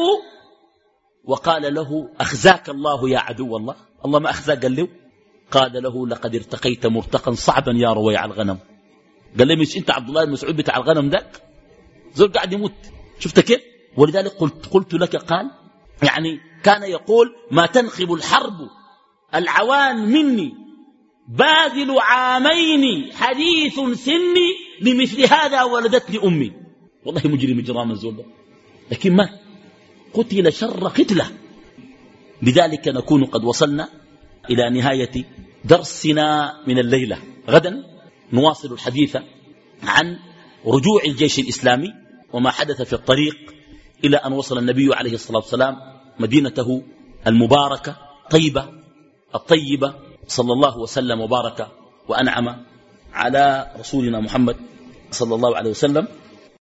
وقال له أخزاك الله يا عدو الله. الله ما أخزاك، قال له قال له لقد ارتقيت مرتقا صعبا يا رويع الغنم. قال له مش أنت عبد الله بن مسعود بتاع الغنم ذاك؟ زول قاعد يموت، شفت كيف؟ ولذلك قلت لك، قال يعني كان يقول ما تنخب الحرب العوان مني، باذل عامين حديث سني، لمثل هذا ولدتني أمي. والله مجرم إجرام الزول ده، لكن ما قتل شر قتله. لذلك نكون قد وصلنا إلى نهاية درسنا من الليلة. غدا نواصل الحديث عن رجوع الجيش الإسلامي وما حدث في الطريق إلى أن وصل النبي عليه الصلاة والسلام مدينته المباركة طيبة الطيبة، صلى الله وسلم وبارك وأنعم على رسولنا محمد صلى الله عليه وسلم.